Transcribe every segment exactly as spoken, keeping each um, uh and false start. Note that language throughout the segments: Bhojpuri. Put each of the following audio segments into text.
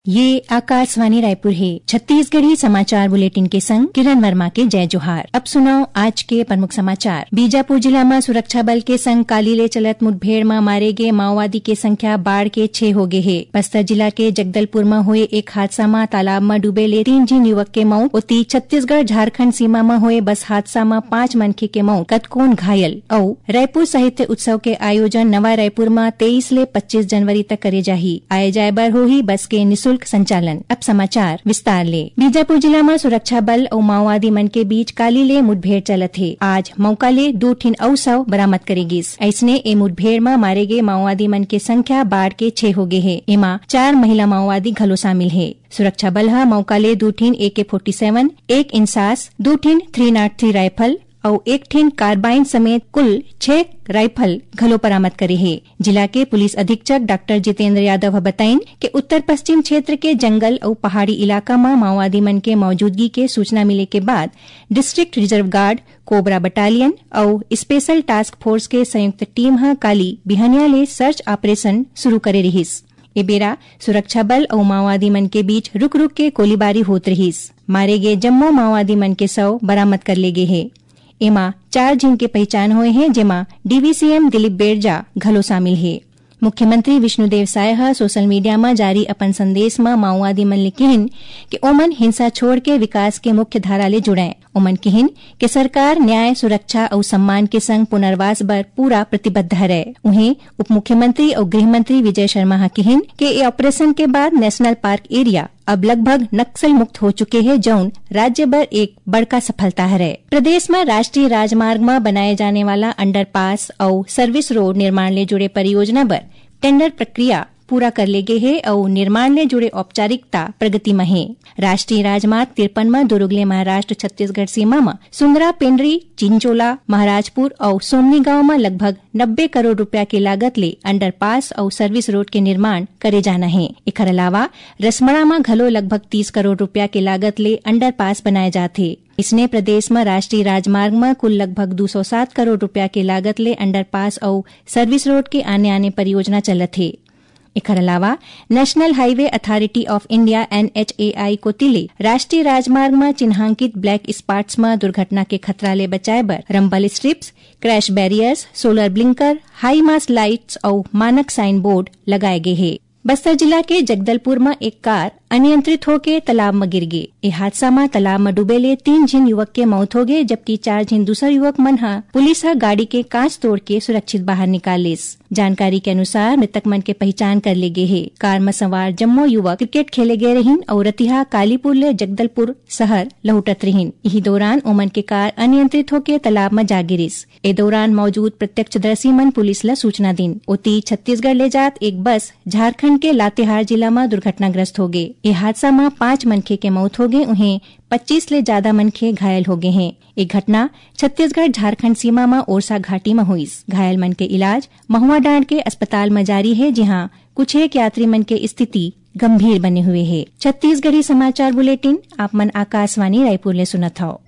ये आकाशवाणी रायपुर है। छत्तीसगढ़ी समाचार बुलेटिन के संग किरण वर्मा के जय जोहार। अब सुनाओ आज के प्रमुख समाचार। बीजापुर जिला में सुरक्षा बल के संग कालीले चलत मुठभेड़ में मारे गए माओवादी के संख्या बाढ़ के छह हो गए है। बस्तर जिला के जगदलपुर में हुए एक हादसा में तालाब में डूबे ले तीन झीन युवक के मौत। उती छत्तीसगढ़ झारखंड सीमा में हुए बस हादसा में पांच मनखे के मौत, कतकोन घायल। और रायपुर साहित्य उत्सव के आयोजन नवा रायपुर में तेईस ले पच्चीस जनवरी तक करे जाही। आए जाए बर होही बस के निःशुल्क संचालन। अब समाचार विस्तार ले। बीजापुर जिला में सुरक्षा बल और माओवादी मन के बीच काली ले मुठभेड़ चलत है। आज मौका ले दो ठिन अउ सौ बरामद करेगिस। ऐसने ए मुठभेड़ में मारे गए माओवादी मन के संख्या बाढ़ के छह हो गए है। एमा चार महिला माओवादी घलो शामिल है। सुरक्षा बल हा मौका ले दो ठिन ए के फोर्टी सेवन, एक इंसास, दो ठिन थ्री नाट थ्री राइफल और एक ठिन कार्बाइन समेत कुल छह राइफल घलो बरामद करे है। जिला के पुलिस अधीक्षक डॉक्टर जितेंद्र यादव बताइन कि उत्तर पश्चिम क्षेत्र के जंगल और पहाड़ी इलाका में माओवादी मन के मौजूदगी के सूचना मिले के बाद district reserve guard, cobra battalion और स्पेशल टास्क फोर्स के संयुक्त टीम हा काली बिहनिया ले सर्च ऑपरेशन शुरू करे रहिस। ए बेरा सुरक्षा बल और माओवादी मन के बीच रुक रुक के गोलीबारी होत रहिस। मारे गए जम्मो माओवादी मन के शव बरामद कर ले गए है। एमा चार जिन के पहचान हुए हैं, जेमा डीवीसीएम दिलीप बेरजा घलो शामिल है। मुख्यमंत्री विष्णुदेव साय हा सोशल मीडिया में जारी अपन संदेश में माओवादी मन ले कहिन कि ओमन हिंसा छोड़ के विकास के मुख्य धारा ले जुड़े। ओमन कहिन कि सरकार न्याय, सुरक्षा और सम्मान के संग पुनर्वास बर पूरा प्रतिबद्ध है। उन्हें उप मुख्यमंत्री और गृह मंत्री विजय शर्मा हा कहिन कि ये ऑपरेशन के बाद नेशनल पार्क एरिया अब लगभग नक्सल मुक्त हो चुके हैं, जौन राज्य भर एक बड़का सफलता है। प्रदेश में राष्ट्रीय राजमार्ग में बनाए जाने वाला अंडरपास और सर्विस रोड निर्माण ले जुड़े परियोजना पर टेंडर प्रक्रिया पूरा कर ले गए है और निर्माण ले जुड़े औपचारिकता प्रगति में है। राष्ट्रीय राजमार्ग तिरपन में दुर्गले महाराष्ट्र छत्तीसगढ़ सीमा में सुंदरा, पेंड्री, चिंचोला, महाराजपुर और सोमनी गांव में लगभग नब्बे करोड़ रुपया की लागत ले अंडरपास और सर्विस रोड के निर्माण करे जाना है। एकर अलावा रसमड़ा में घलो लगभग तीस करोड़ रुपया की लागत ले अंडरपास बनाए जाते। इसने प्रदेश में राष्ट्रीय राजमार्ग में कुल लगभग दो सौ सात करोड़ रुपया की लागत ले अंडरपास और सर्विस रोड के आने आने परियोजना चलत है। एकर अलावा national highway authority of India N H A I को तिले राष्ट्रीय राजमार्ग में चिन्हांकित ब्लैक स्पॉट्स में दुर्घटना के खतरा ले बचाए बर rumble strips, crash barriers, solar blinker, high mast lights और मानक साइन बोर्ड लगाए गए हैं। बस्तर जिला के जगदलपुर में एक कार अनियंत्रित होकर तालाब में गिर गई। इस हादसा में तालाब में डूबे ले तीन झीन युवक के मौत हो गए, जबकि चार झीन दूसरा युवक मन हा पुलिस हा गाड़ी के कांच तोड़ के सुरक्षित बाहर निकाल लेस। जानकारी के अनुसार मृतक मन के पहचान कर ले गए है। कार में सवार जम्मो युवक क्रिकेट खेले गए रहीन और रतिहा कालीपुर ले जगदलपुर शहर लहुटत रहीन। यही दौरान ओमन के कार अनियंत्रित होकर तालाब में जा गिरिस। ए दौरान मौजूद प्रत्यक्षदर्शी मन पुलिस ला सूचना दिन। ओती छत्तीसगढ़ ले जात एक बस झारखंड के लातेहार जिला में दुर्घटनाग्रस्त हो गए। ये हादसा में पांच मनखे के मौत हो गए, उन्हें पच्चीस ले ज्यादा मनखे घायल हो गए हैं। एक घटना छत्तीसगढ़ झारखंड सीमा में ओरसा घाटी में हुई। घायल मन के इलाज महुआ डांड के अस्पताल में जारी है, जहां कुछ एक यात्री मन के स्थिति गंभीर बने हुए है। छत्तीसगढ़ी समाचार बुलेटिन आप मन आकाशवाणी रायपुर ले सुनत हो।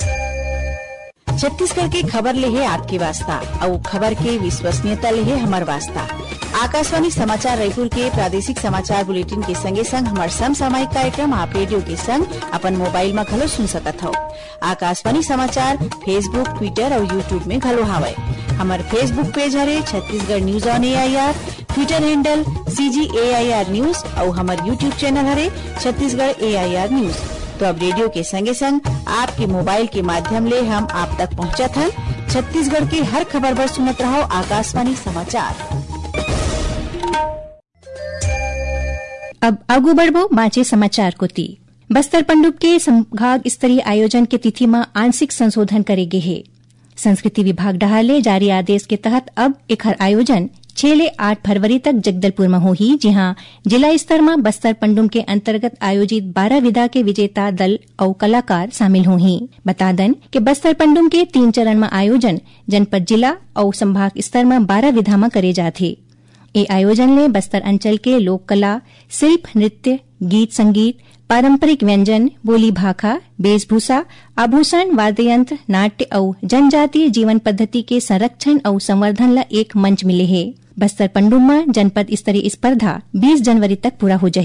छत्तीसगढ़ के खबर ले है आपके वास्ता और खबर के विश्वसनीयता ले है हमार वास्ता। आकाशवाणी समाचार रायपुर के प्रादेशिक समाचार बुलेटिन के संगे संग हमार समसामयिक कार्यक्रम आप रेडियो के संग अपन मोबाइल में घलो सुन सकत हो। आकाशवाणी समाचार फेसबुक, ट्विटर और यूट्यूब में घलो हावय। हमार फेसबुक पेज हरे Chhattisgarh news on A I R, Twitter handle C G A I R news और हमार यूट्यूब चैनल हरे छत्तीसगढ़ ए आई आर न्यूज। तो अब रेडियो के संगे संग आपके मोबाइल के माध्यम ले हम आप तक पहुंचत हन। छत्तीसगढ़ की हर खबर पर सुनत रहो आकाशवाणी समाचार। अब आगू बढ़बो बाँचे समाचार को ती। बस्तर पंडुप के संभाग स्तरीय आयोजन के तिथि में आंशिक संशोधन करे गए है। संस्कृति विभाग डहाले जारी आदेश के तहत अब एकर आयोजन छह ले आठ फरवरी तक जगदलपुर में होही, जहां जिला स्तर में बस्तर पंडुम के अंतर्गत आयोजित बारह विधा के विजेता दल और कलाकार शामिल होही। बता दन कि बस्तर पंडुम के तीन चरण में आयोजन जनपद, जिला और संभाग स्तर में बारह विधा में करे जाते। ये आयोजन ले बस्तर अंचल के लोक कला, शिल्प, नृत्य, गीत संगीत, पारंपरिक व्यंजन, बोली भाखा, वेशभूषा, आभूषण, वाद्ययंत्र, नाट्य और जनजातीय जीवन पद्धति के संरक्षण और संवर्धन ला एक मंच मिले है। बस्तर पंडुम में जनपद स्तरीय स्पर्धा बीस जनवरी तक पूरा हो जाही।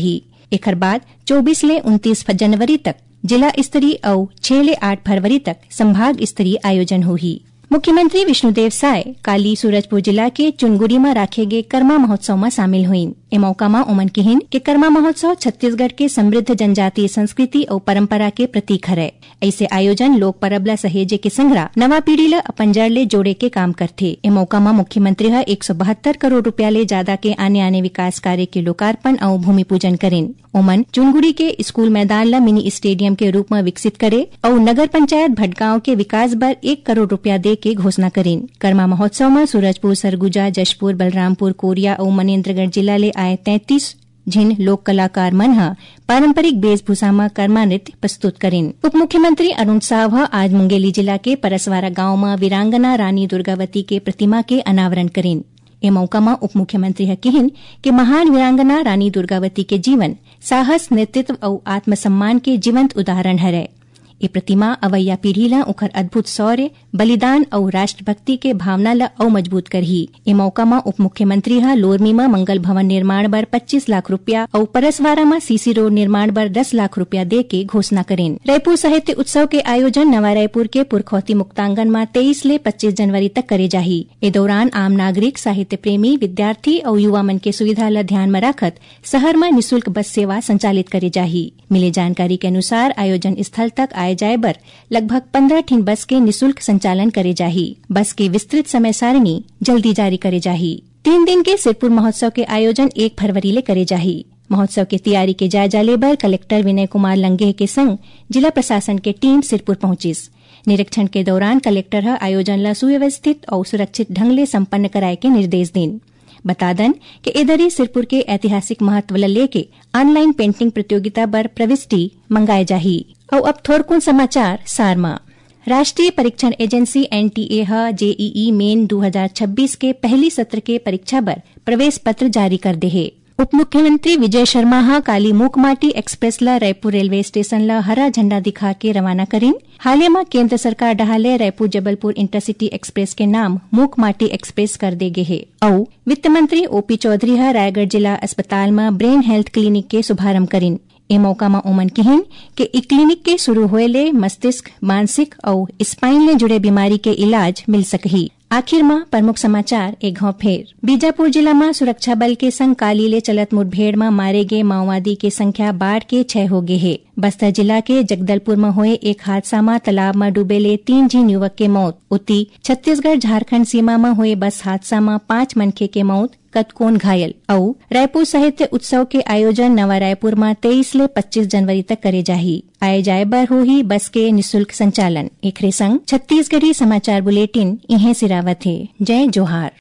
एकर बाद चौबीस ले उनतीस जनवरी तक जिला स्तरीय और छह ले आठ फरवरी तक संभाग स्तरीय आयोजन होही। मुख्यमंत्री विष्णुदेव साय काली सूरजपुर जिला के चुनगुरी में राखे गए कर्मा महोत्सव में शामिल हुई। ए मौका में उमन किहिन के कर्मा महोत्सव छत्तीसगढ़ के समृद्ध जनजातीय संस्कृति और परंपरा के प्रतीक हरे। ऐसे आयोजन लोक परब ला सहेजे के संगरा नवा पीढ़ी ला अपन जड़ ले जोड़े के काम करथे। ए मौका में मुख्यमंत्री ह एक सौ बहत्तर करोड़ रुपया ले ज्यादा के आने आने विकास कार्य के लोकार्पण और भूमि पूजन करें। उमन चुनगुड़ी के स्कूल मैदान ला मिनी स्टेडियम के रूप में विकसित करे और नगर पंचायत भटगांव के विकास बर एक करोड़ रुपया दे के घोषणा करें। कर्मा महोत्सव में सूरजपुर, सरगुजा, जशपुर, बलरामपुर, कोरिया और मनेन्द्रगढ़ जिला ले आए तैंतीस जिन लोक कलाकार मन ह पारंपरिक वेशभूषा में कर्मा नृत्य प्रस्तुत करें। उप मुख्यमंत्री अरुण साव आज मुंगेली जिला के परसवारा गांव में वीरांगना रानी दुर्गावती के प्रतिमा के अनावरण करें। ए मौका में उप मुख्यमंत्री ह किहिन कि महान वीरांगना रानी दुर्गावती के जीवन साहस, नेतृत्व और आत्मसम्मान के जीवंत उदाहरण है। ये प्रतिमा अवैया पीढ़ी ला उखर अद्भुत शौर्य, बलिदान और राष्ट्रभक्ति के भावना ला और मजबूत करही। ए मौका में उप मुख्यमंत्री ह लोरमी में मंगल भवन निर्माण बर पच्चीस लाख रुपया और परसवारा में सीसी रोड निर्माण बर दस लाख रुपया दे के घोषणा करें। रायपुर साहित्य उत्सव के आयोजन नवा रायपुर के पुरखौती मुक्तांगन में तेईस ले पच्चीस जनवरी तक करे जाही। ए दौरान आम नागरिक, साहित्य प्रेमी, विद्यार्थी और युवा मन के सुविधा ला ध्यान में रखत शहर में निःशुल्क बस सेवा संचालित करे जाही। मिले जानकारी के अनुसार आयोजन स्थल तक आए जाए बर लगभग पंद्रह ठीन बस के निःशुल्क संचालन करे जाही। बस के विस्तृत समय सारणी जल्दी जारी करे जाही। तीन दिन के सिरपुर महोत्सव के आयोजन एक फरवरी ले करे जाही। महोत्सव के तैयारी के जायजा लेबर कलेक्टर विनय कुमार लंगे के संग जिला प्रशासन के टीम सिरपुर पहुंचिस। निरीक्षण के दौरान कलेक्टर ह आयोजन ला सुव्यवस्थित और सुरक्षित ढंग ले संपन्न कराए के निर्देश दिन। बता दन कि इधरी सिरपुर के ऐतिहासिक महत्व ला लेके ऑनलाइन पेंटिंग प्रतियोगिता बर प्रविष्टि मंगाए जाही। और अब थोड़कुन समाचार सारमा। राष्ट्रीय परीक्षण एजेंसी एनटीए ह जेईई मेन दो हज़ार छब्बीस के पहली सत्र के परीक्षा बर प्रवेश पत्र जारी कर दे है। उप मुख्यमंत्री विजय शर्मा ह काली मूकमाटी एक्सप्रेस ला रायपुर रेलवे स्टेशन ला हरा झंडा दिखा के रवाना करीन। हाल में केंद्र सरकार डहाले रायपुर जबलपुर इंटरसिटी एक्सप्रेस के नाम मूकमाटी एक्सप्रेस कर दे गे है। और वित्त मंत्री ओपी चौधरी ह रायगढ़ जिला अस्पताल में ब्रेन हेल्थ क्लिनिक के शुभारंभ करीन। ए मौका में उमन किहिन के इ क्लिनिक के शुरू होए ले मस्तिष्क, मानसिक और स्पाइन ले जुड़े बीमारी के इलाज मिल सकही। आखिर में प्रमुख समाचार एक घाव फेर। बीजापुर जिला में सुरक्षा बल के संग काली ले चलत मुठभेड़ में मारे गए माओवादी के संख्या बाढ़ के छह हो गए है। बस्तर जिला के जगदलपुर में हुए एक हादसा में तालाब में डूबे ले तीन झीन युवक के मौत। उती छत्तीसगढ़ झारखंड सीमा में हुए बस हादसा में पांच मनखे के मौत, कतकोन घायल। और रायपुर साहित्य उत्सव के आयोजन नवा रायपुर में तेईस ले पच्चीस जनवरी तक करे जाही। आए जाए बर होही बस के निःशुल्क संचालन। एकरे संग छत्तीसगढ़ी समाचार बुलेटिन इहे सिरावत है। जय जोहार।